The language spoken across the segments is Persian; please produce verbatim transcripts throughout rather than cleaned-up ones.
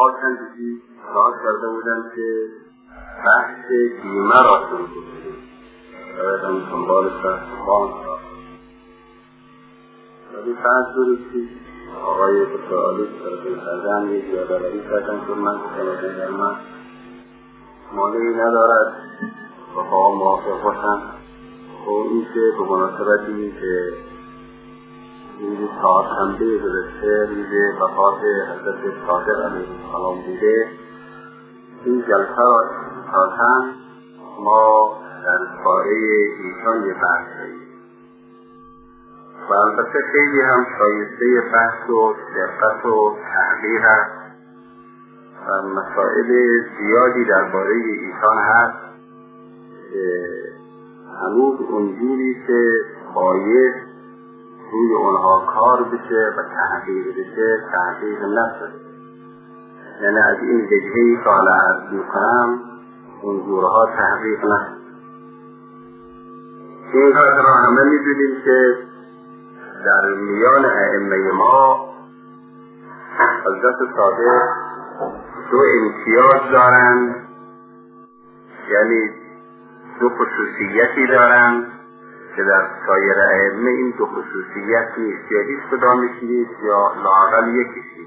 آقا چندی راز کرده بودن که بحث بیمه را شروع کنید باید هم سنبال سرسخان را ولی فرض دارید که آقای بسیالی سرده کردن یک یادآوری کردن که من کنه در من مانعی ندارد و با موافق باشم و این که به مناسبت این که روز چهارشنبه گذشته روز وفات حضرت صادق علیه السلام بوده این جلسه را اساساً ما در باره ایشان یه بحث داریم و البته خیلی هم شایسته بحث و دقت و تحقیق است و مسائل زیادی درباره ایشان هست که هنوز اونجوری که باید روی اونها کار بشه و تحقیق بشه تحقیق نشده. یعنی از این وجهی که حالا عرض میکنم اونجورها تحقیق نشده. این قدر را همه میدونیم که در میان ائمه ما حضرت صادق دو امتیاز دارند، یعنی دو خصوصیتی دارند که در سایر ائمه این دو خصوصیت نیست، یا هیچ کدامش نیست یا لااقل یکیش.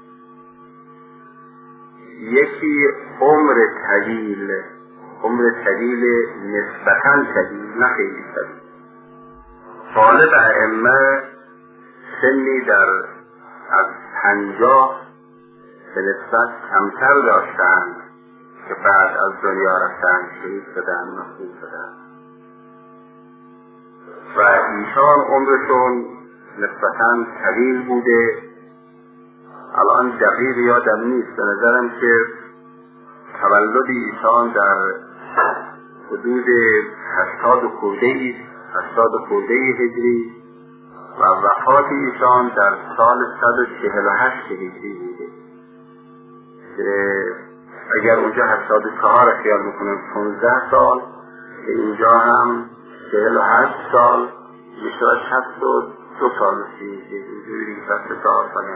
یکی عمر طویل، عمر طویل نسبتاً طویل نه خیلی طویل. غالب ائمه سنی در از پنجاه به نسبت کمتر داشتند که بعد از دنیا رفتن، شهید شدن، مخدوم شدن و ایشان عمرشون نسبتاً طویل بوده. الان دقیق یادم نیست، به نظرم که تولد ایشان در حدود هشتاد خورده هشتاد خورده هجری و وفات ایشان در سال صد و چهل و هشت هجری بوده که اگر اونجا هشتاد و چهار خیال میکنم پانزده سال که اینجا هم چهل و هشت سال میشود شصت و دو سال میشه، اینجوری شصت و چهار سال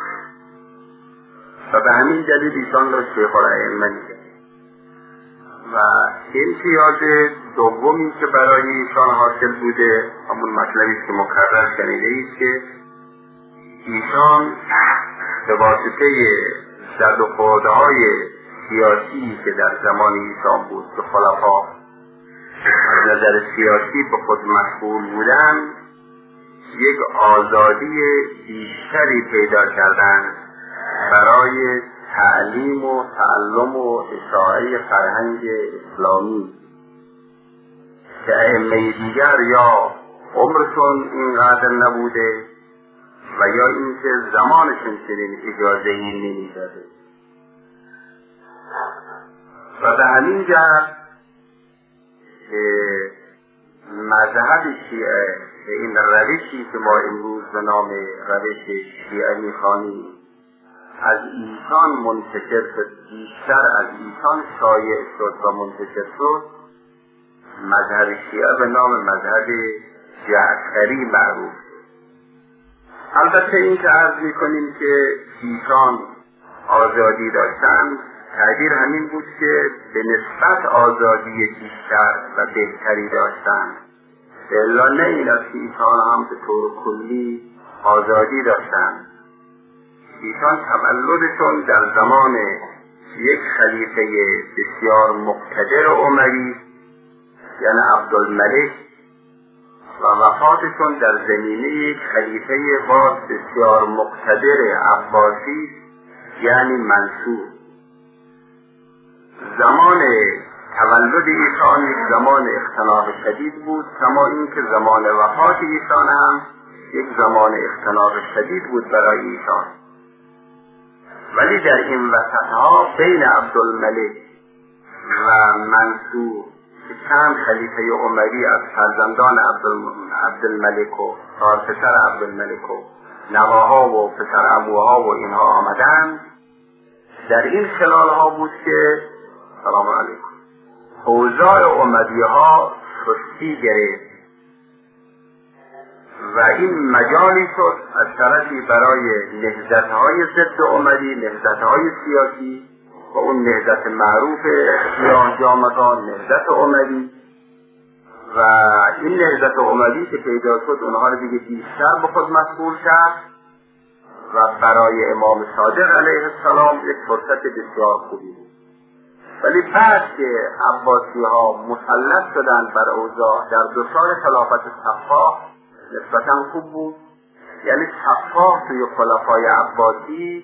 و به همین دلیل ایشان را شیخ الائمه میگه. و امتیاز دومی که برای ایشان حاصل بوده همون مطلبی که مکرر شنیده ایست که ایشان به واسطه زد و خوردهای سیاسی که در زمان ایشان بود که خلفا از نظر سیاسی به خود مشغول بودن یک آزادی بیشتری پیدا کردند برای تعلیم و تعلم و اشاعه فرهنگ اسلامی که ائمه دیگر یا عمرشون اینقدر نبوده و یا اینکه زمانشون چنین اجازه ای نمیداده و به همین جهت که مذهب شیعه به این روشی که ما امروز به نام روش شیعه میخوانیم از ایشان منتشر شد، بیشتر از ایشان شایع شد و منتشر شد، مذهب شیعه به نام مذهب جعفری معروف. البته این که عرض میکنیم که ایشان آزادی داشتند تعبیر همین بود که به نسبت آزادی بیشتر و بهتری داشتند، الا نه این است که ایشان هم به طور کلی آزادی داشتند. ایشان تولدشون در زمان یک خلیفه بسیار مقتدر اموی یعنی عبدالملک و وفاتشون در زمینه یک خلیفه باز بسیار مقتدر عباسی یعنی منصور. زمان تولد ایشان یک زمان اختلاف شدید بود، کما اینکه زمان وفات ایشان هم یک زمان اختلاف شدید بود برای ایشان. ولی در این وسطها بین عبدالملک و منصور که چند خلیفه اموی از فرزندان عبدالملک و پسر عبدالملک و نواها و پسر ابوها و اینها آمدند، در این خلالها بود که سلام علیکم اوضاع اموی ها سستی گرفت و این مجالی شد از طرفی برای نهضت‌های ضد اموی، نهضت‌های سیاسی و اون نهضت معروف سیاه جامگان، نهضت اموی، و این نهضت اموی که پیدا شد اونها رو دیگه بیشتر به خود مسئول کرد و برای امام صادق علیه السلام یک فرصت بسیار خوبی بود. ولی بعد که عباسی ها مسلط شدن بر اوضاع در دو سال خلافت صفاح نسبتاً خوب بود، یعنی صفاح توی خلفای عباسی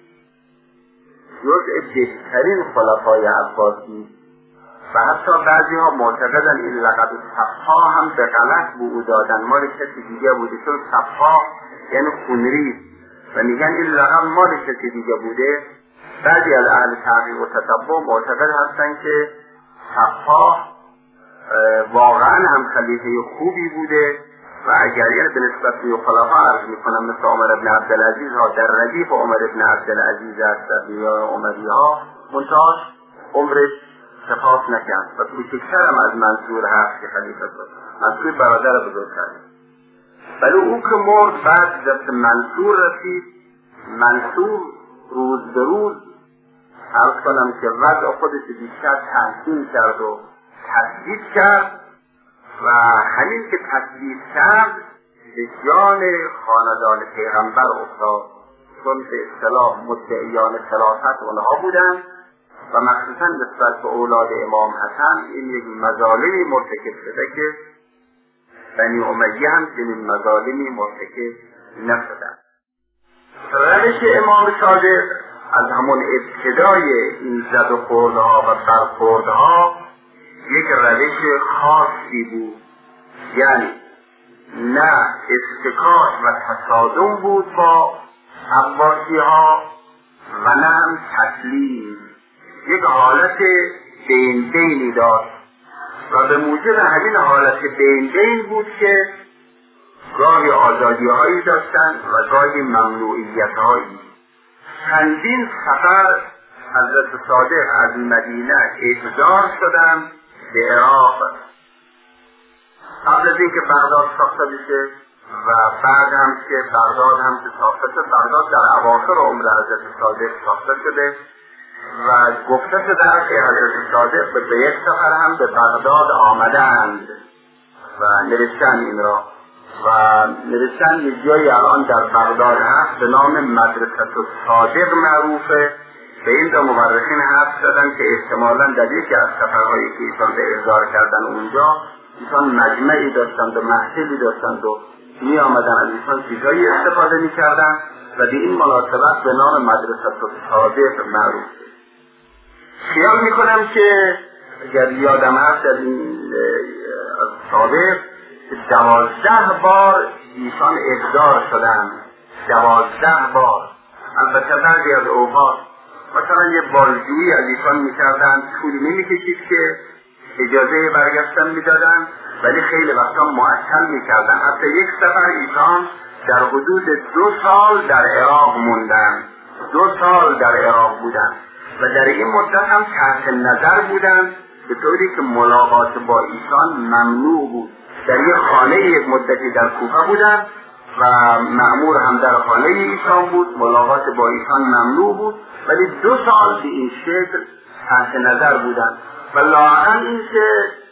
جزء بهترین خلفای عباسی و حتی بعضی ها معتقدن این لقب صفاح هم به غلط به او دادن، مال کسی دیگه بوده، چون صفاح یعنی خونریز و میگن این لقب مال کسی دیگه بوده. بعضی از اهل تحقیق و تتبع معتقد هستن که صفاح واقعا هم خلیفه خوبی بوده و اگر یعنی به نسبت به خلفا عرض میکنم مثل عمر ابن عبدالعزیز ها در ردیف عمر ابن عبدالعزیز است در دیار عمری ها منتاش عمرش شفاف نکرد و کوچکتر هم از منصور هست که خلیفه بود. منصور برادر بزرگتر، ولی او که مرد بعد دست منصور رسید. منصور روز به روز عرض کنم که وضع خودش بیشتر تحسین کرد و تثبیت کرد و همین که تثبیت کرد به جان خاندان پیغمبر افتاد، چون به اصطلاح مدعیان خلافت اونها بودند و مخصوصا نسبت به اولاد امام حسن این یک مظالمی مرتکب شده که بنی امیه هم چنین مظالمی مرتکب نشدند. روش امام صادق از همون ابتدای این زد و خوردها و برخوردها یک روش خاصی بود، یعنی نه استکاش و تصادم بود با عباسی ها و نه هم تسلیم، یک حالت بین بینی داشت و به موجب همین حالت بین بین بود که گاهی آزادی هایی داشتن و گاهی ممنوعیت هایی. چندین سفر حضرت صادق از مدینه احضار شدن به عراق قبل از اینکه بغداد ساخته بشه و بعد هم که بغداد هم که ساخته شد. بغداد در اواخر عمر حضرت صادق ساخته شده و گفته شده که حضرت صادق به یک سفر هم به بغداد آمدند و نوشتن این را و نوشتن یک جایی الان در بغداد هست به نام مدرسه الصادق معروفه. به این دو مورخین حرف زدن که احتمالاً در یکی از سفرهایی که ایشان به احضار کردن اونجا ایشان مجمعی داشتند و محفلی داشتند و می آمدن از ایشان چیزهایی استفاده می کردن و به این مناسبت به نام مدرسه الصادق معروف. خیال می کنم که اگر یادم هست از این صادق دوازده بار ایشان احضار شدن، دوازده بار. البته بعضی از اوقات مثلا یه بالجویی از ایشان میکردن، طول نمیکشید که اجازه برگشتن میدادن ولی خیلی وقتا معطل میکردن. حتی یک سفر ایشان در حدود دو سال در عراق موندن، دو سال در عراق بودن و در این مدت هم تحت نظر بودن به طوری که ملاقات با ایشان ممنوع بود. در یک خانه یک مدتی در کوفه بودن و مأمور هم در خانه ایشان بود، ملاقات با ایشان ممنوع بود ولی دو سال به این شکل تحت نظر بودن و لااقل این که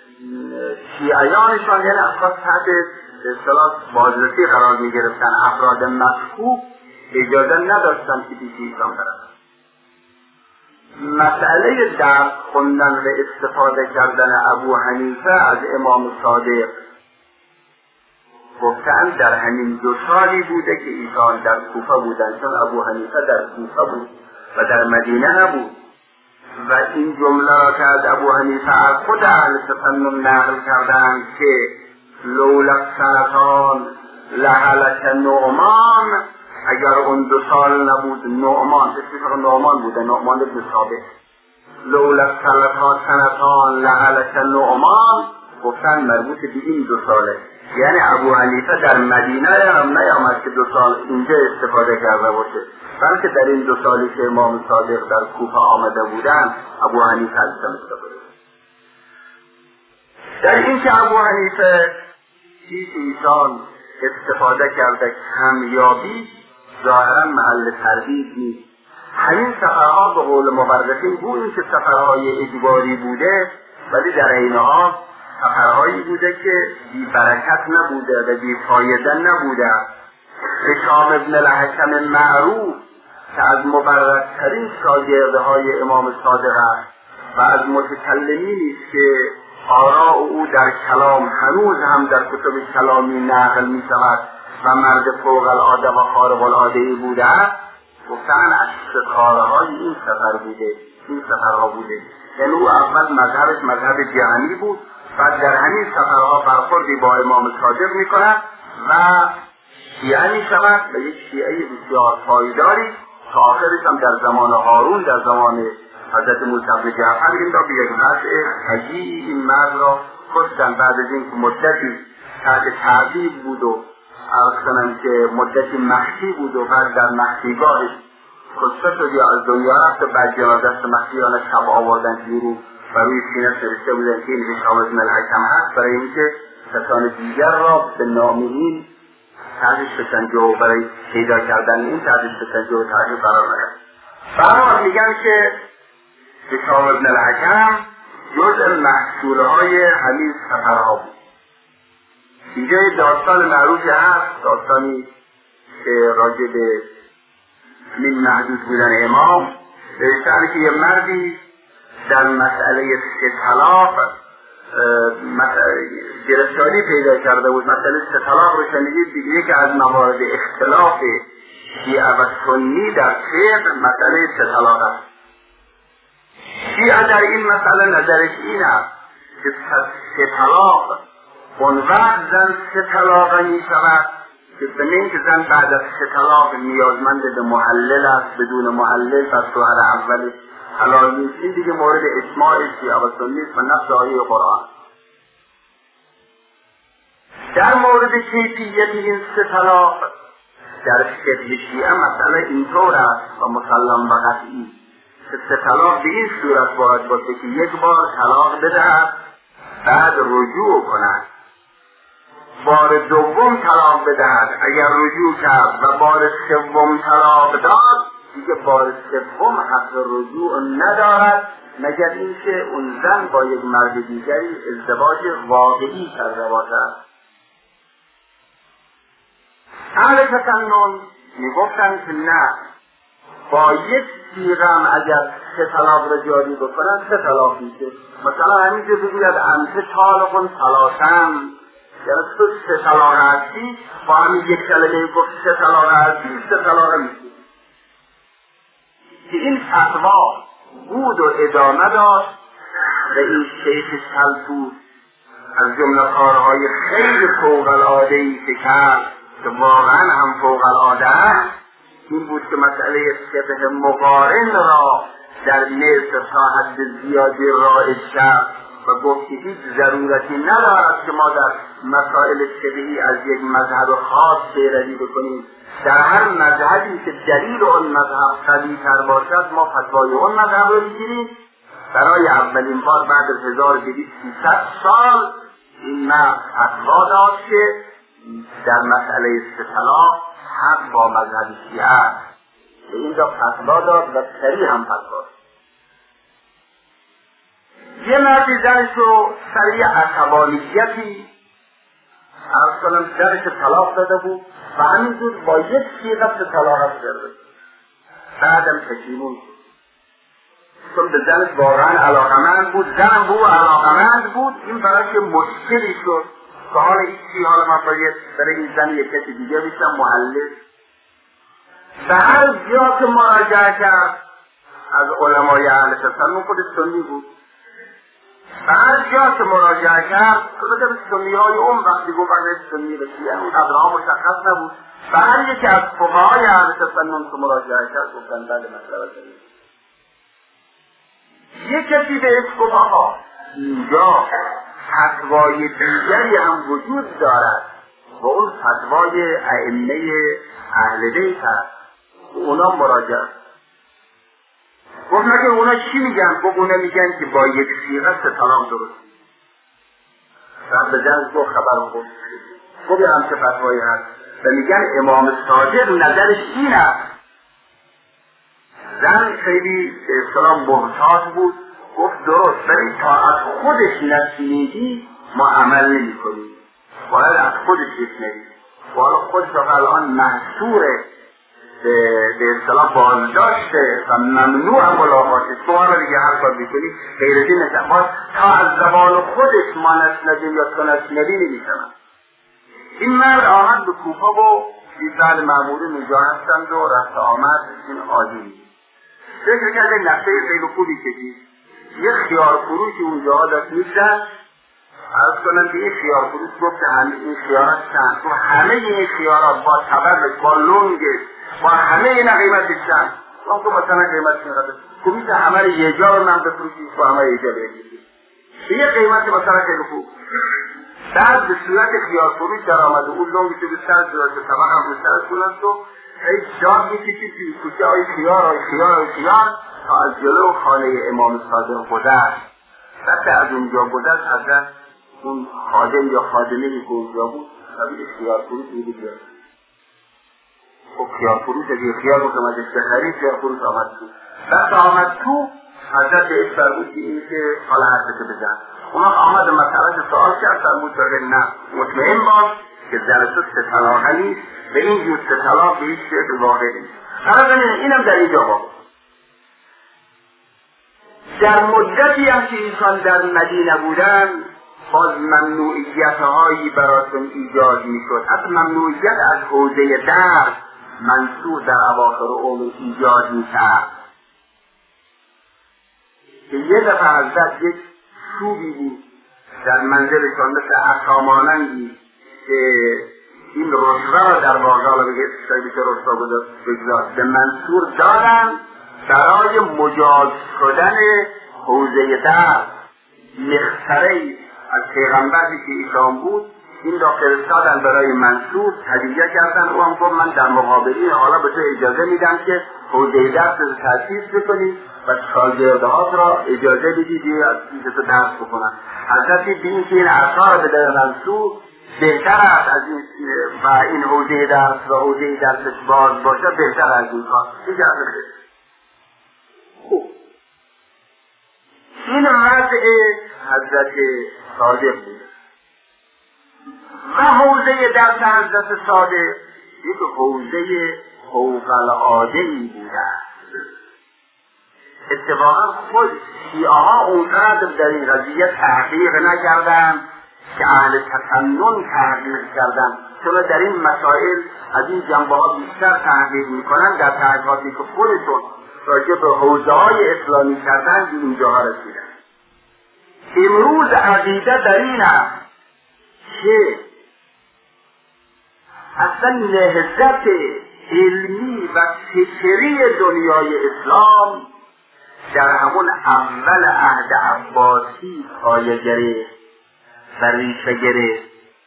شیعیانشان یعنی افراد تحت اصطلاح بازرسی قرار می گرفتن، افراد مشکوک اجازه نداشتن که پیش ایشان برن. مسئله درس خوندن و استفاده کردن ابو حنیفه از امام صادق گفتن در همین دو سالی بوده که ایشان در کوفه بودن، چون ابو حنیفه در کوفه بود و در مدینه نبود و این جمله را که از ابو حنیفه از خود اهل تفنن نقل کردند که لولا سنتان لهلک نعمان، اگر اون دو سال نبود نعمان، اسمش نعمان بوده، نعمان بن ثابت، لولا سنتان لهلک نعمان، گفتن مربوط به این دو ساله. یعنی ابو حنیفه در مدینه هم نیامد که دو سال اینجا استفاده کرده باشه، بلکه در این دو سالی که امام صادق در کوفه آمده بودن ابو حنیفه از استفاده. در این که ابو حنیفه چیز ایشان استفاده کرده کمیابی ظاهرا محل تردید نیست. همین سفرها به قول مورخین گوییم که سفرهای اجباری بوده، ولی در عین حال سفرهایی بوده که بی برکت نبوده و بی فایده نبوده. هشام ابن الحکم معروف که از مبرزترین شاگردهای امام صادق است و از متکلمینی است که آراء او در کلام هنوز هم در کتب کلامی نقل می شود و مرد فوق العاده و خارق العاده ای بوده است، گفتن از ستاره‌های این سفر بوده، این سفرها بوده. یعنی او اول مذهبش مذهب جهنی بود، بعد در همین سفرها برخوردی با امام صادق می کند و شیعه می شود و یک شیعه بسیار پایداری که آخرش هم در زمان هارون، در زمان حضرت موسی بن جعفر این را به یک وضع عجیب این مرد را کشتن. بعد از این که مدتی تحت تعذیب بود و عرض کنم که مدتی مخفی بود و بعد در مخفیگاهش کشته شد یا از دنیا رفت و بعد جنازه‌اش مخفیانه شب آوردن بیرون و روی سینه نوشته بودن که این هشام ابن الحکم هست، برای اینکه کسان دیگر را به نام این تحت شکنجه و برای پیدا کردن این تحت شکنجه و تعذیب قرار ندهند. برای میگن که هشام ابن الحکم جزء محصولهای همین سفرها بود. اینجا داستان معروفی هست، داستانی که راجع به این محدود بودن امام نوشته که یه مردی در مسئله سه طلاق گرفتاری پیدا کرده بود. مسئله سه طلاق رو شنیدید دیگه، یکی از موارد اختلاف شیعه و سنی در فقه مسئله سه طلاق است. شیعه در این مسئله نظرش این است که سه طلاق اون وقت زن سه طلاق می شود که زمین که زن بعد از سه طلاق نیازمند به محلل است، بدون محلل پس شوهر اولش حلال نیست. این دیگه مورد اجماع شیعه و سنی است و نص آیه قرآن. در مورد کیفیت این سه طلاق در فقه شیعه مسئله اینطور است و مسلم و قطعی که سه طلاق به این صورت باید باشه که یک بار طلاق بدهد بعد رجوع کند، بار دوم طلاق بدهد، اگر رجوع کرد و بار سوم طلاق داد دیگه بار سوم حق رجوع ندارد مگر اینکه اون زن با یک مرد دیگری ازدواج واقعی کرده باشد. اهل تسنن میگفتن که نه، با یک صیغه اگر سه طلاق را جاری بکنن سه طلاق میشه. مثلا همینجور بگوید انت طالق ثلاثا، یعنی تو سه طلاق هستی، با همین یک کلمه گفت سه طلاق هستی، سه طلاق میشه. که این فتوا بود و ادامه داشت و این شیخ سلطوس از جمله کارهای خیلی فوق العاده‌ای که کرد که واقعا هم فوق العاده است این بود که مسئله شبه مقارن را در مصر تا حد زیادی رایج کرد و گفت که هیچ ضرورتی ندارد که ما در مسائل شبهی از یک مذهب خاص پیروی بکنیم. در هر مذهبی که دلیل اون مذهب قوی تر باشد ما فتوای اون مذهب رو بگیریم. برای اولین بار بعد از هزار و دویست سال این مرد فتوا داد که در مسئله سه طلاق حق با مذهب شیعه است. به این را فتوا داد و سریع هم فتوا داد. یه مردی زنش رو سریع عصبانیتی عرض کنم زنش طلاق داده بود و همینجور با یک صیغه سه طلاق کرده. بعدم پشیمون شد چون به زنش واقعا علاقمند بود، زنم به او علاقمند بود. این برای مشکلی شد که حال ایچی حالا من باید برای این زن یک کسی دیگه بیشتم محلل. به هر جا که مراجعه کرد از علمای اهل تسنن خود سنی بود، به هر جا که مراجعه کرد که به سنی های اون وقتی گفت اگر سنی بسیار اون قدرها مشخص نبود، به هر یکی از فقهای اهل تسنن که مراجعه کرد گفتن بله مسئله سنی. یک کسی به اسم گفت آقا اینجا فتوای دیگری هم وجود دارد و اون فتوای ائمه اهل بیت است، اونا مراجعه. گفت مگه اونا چی میگن؟ گفت اونا میگن که با یک صیغه سه طلاق درست. بعد به جنس گفت خبر خود خوبی هم چه فتوایی هست و میگن امام صادق نظرش این است. زن خیلی به اصطلاح محتاط بود، گفت درست، ولی تا از خودش نشنیدی ما عمل نمی کنیم، باید از خودش بشنوی. باید خودش الان محصوره به اصطلاح بازداشته و ممنوع ملاقاتش. تو ما رو دیگه هر کار بکنی غیر از این نشد، تا از زبان خودش ما نشنویم یا تو نشنوی نمیشنم. این مرد آمد به کوفه و بیزن معمولی اونجا هستند و رفت آمد این عادی. فکر کرده نقشه خیلی خوبی کشید. یه خیار فروشی اونجا داشت می‌زد. عرض کنم که این خیار فروش گفت که همه این خیارات چند؟ تو همه این خیارات با طبق با لنگش با همه اینا قیمتش چند؟ اون که مثلا قیمت چقدر؟ کمیت همه رو یه جا رو من بفروشید تو همه یه جا بگیرید. یه قیمت مثلا خیلی خوب. بعد به صورت خیار فروش در آمده اون لنگش به سر جواد طبق هم به سر کنند و هیچ جا می‌کشید توی کوچه های خیار های خیار های خیار تا از جلو خانه امام صادق گذشت. وقتی از اونجا گذشت حضرت اون خادم یا خادمه که اونجا بود قبیل خیار فروش میده بیاد. خب خیار فروش اگه خیار بود آمدش بخرید خیار فروش آمد تو. وقتی آمد تو حضرت بهش فرمود که این که حالا حرفت بزن. اونا آمد مسئله سوال کرد فرمود که نه مطمئن باش که جلسه سه طلاقه نیست به این جور سه طلاق به هیچ شکل واقع نیست. حالا اینم در اینجا واقع. در مدتی هم که ایشان در مدینه بودن باز ممنوعیت هایی براتون ایجاد می شد. از ممنوعیت از حوزه درس منصور در اواخر عمر ایجاد می کرد که یه دفعه حضرت یک چوبی بود در منزلشان مثل اقاماننگی که این رشوه را در واقع را بگه شایدی که رشوه بگذار به منصور دارن برای مجاز شدن حوزه درس. مخصره از پیغمبری که ایشان بود این را فرستادن برای منصور هدیه کردن. او هم گفت من در مقابلی حالا به تو اجازه میدم که حوزه درس رو تأسیس بکنی و شاگردهات را اجازه بدید از این تو درس بکنن. حضرتی بین که این اثار به در منصور بهتر است از این و این حوزه درس و حوزه درسش باز باشه بهتر از این کار اجازه بده. خوب این وضع حضرت صادق بود و حوزه درس حضرت صادق یک حوزه فوق العاده‌ای بوده. اتفاقا خود شیعه ها اونقدر در این قضیه تحقیق نکردن که اهل تسنن تحقیق کردن، چون در این مسائل از این جنبه ها بیشتر تحقیق میکنن. در تحقیقاتی که خودشون راجع به حوزه های اسلامی کردن به اینجاها رسیدن. امروز عقیده در این است که اصلا نهضت علمی و فکری دنیای اسلام در همون اول عهد عباسی پایه گرفت و ریشه گرفت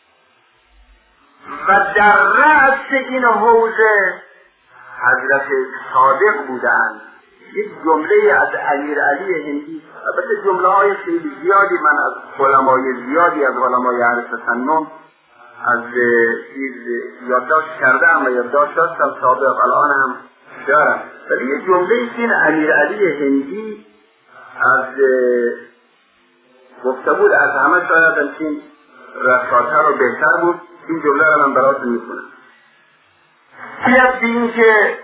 و در رأس این حوزه حضرت صادق بودند. یک جمله از امیر علی هندی، البته جمله های خیلی زیادی من از علمای زیادی از علمای اهل تسنن از چیز یادداشت کردم و یادداشت داشتم سابق الان هم دارم، ولی یک جمله این امیر علی هندی از گفته بود از همه شاید همچین رساتر و بهتر بود. این جمله را من براتون میکنم. بیاد بین که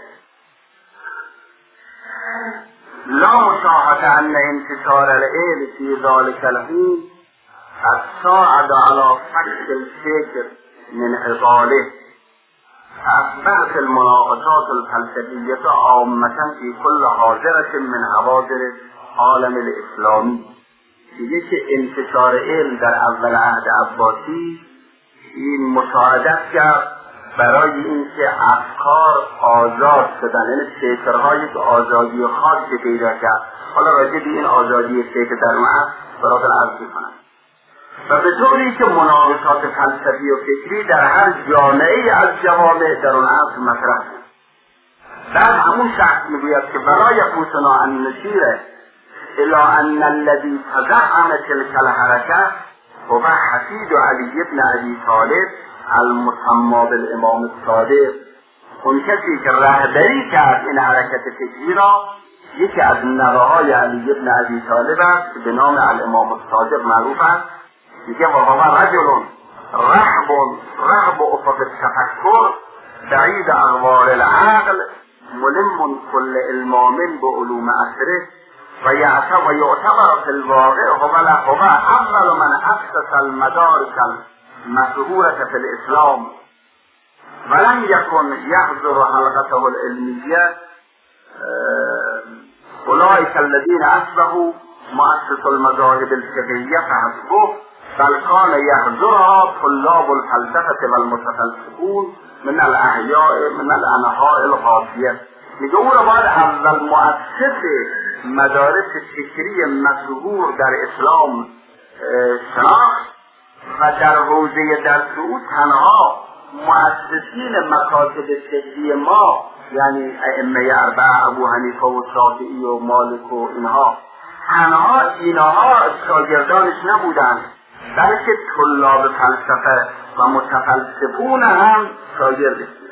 لا مشاهده ان انتصار العلم فی ذلک الحین الساعد على فك الفکر من عقاله. اصبحت المناقشات الفلسفیه عامة فی کل حاضرة من حواضر عالم الاسلامی. دیگه که انتشار علم در اول عهد عباسی این مساعدت کرد برای اینکه افکار آزاد شدن، یعنی فکرهای که آزادی خاصی پیدا کرد. حالا راجع به این آزادی فکر در اون عصر براتون عرض می‌کنم و به طوری که مناقشات فلسفی و فکری در هر جامعه از جوامع در اون عصر مطرح بود. بعد همون شخص میگوید که برای یفوتنا ان نشیر الی ان الذی تزعم تلک الحرکه هو حفید علی بن ابی طالب المسمى بالامام الصادق، اون کسی که رهبری کرد این حرکت فکری را یکی از نوه‌های علی بن ابی طالب است که به نام الامام الصادق معروف است. میگه و هو رجل رهب رهب افق التفکر بعید اغوار العقل ملم کل علمام به علوم عصره و یعتبر و یعتبر فی الواقع هو هو اول من اسس المدارس المشهورة فی الاسلام ولم يكن يحضر حلقته العلمية اولئك الذين اصبحوا مؤسس المذاهب الفقهية فحسبه بل كان يحضرها طلاب الفلسفة والمتفلسفون من الاحیاء من الانحاء القاصیه. میگه او را باید اول مؤسس مدارس فکری مشهور در اسلام شناخت و در حوزه درس او تنها مؤسسین مکاتب فقهی ما یعنی ائمه اربعه ابو حنیفه و شافعی و مالک و اینها تنها اینها شاگردانش نبودند، بلکه طلاب فلسفه و متفلسفون هم شاگردش بودند.